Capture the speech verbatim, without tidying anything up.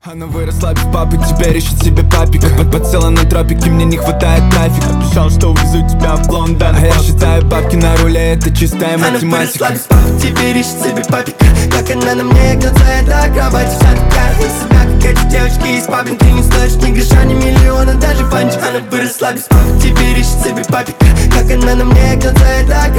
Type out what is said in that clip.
Она выросла без папы, теперь ищет себе папика. Под подсела на тропике, мне не хватает трафика. Обещал, что увезу тебя в Лондон, а я считаю бабки на руле, это чистая математика. Она выросла без папы, теперь ищет себе папика. Как она на мне гнется, это акробатик. Вся такая из себя, как эти девочки из папин. Ты не стоишь ни гроша, ни миллиона, даже фанчик. Она выросла без папы, теперь ищет себе папика. Как она на мне гнется, это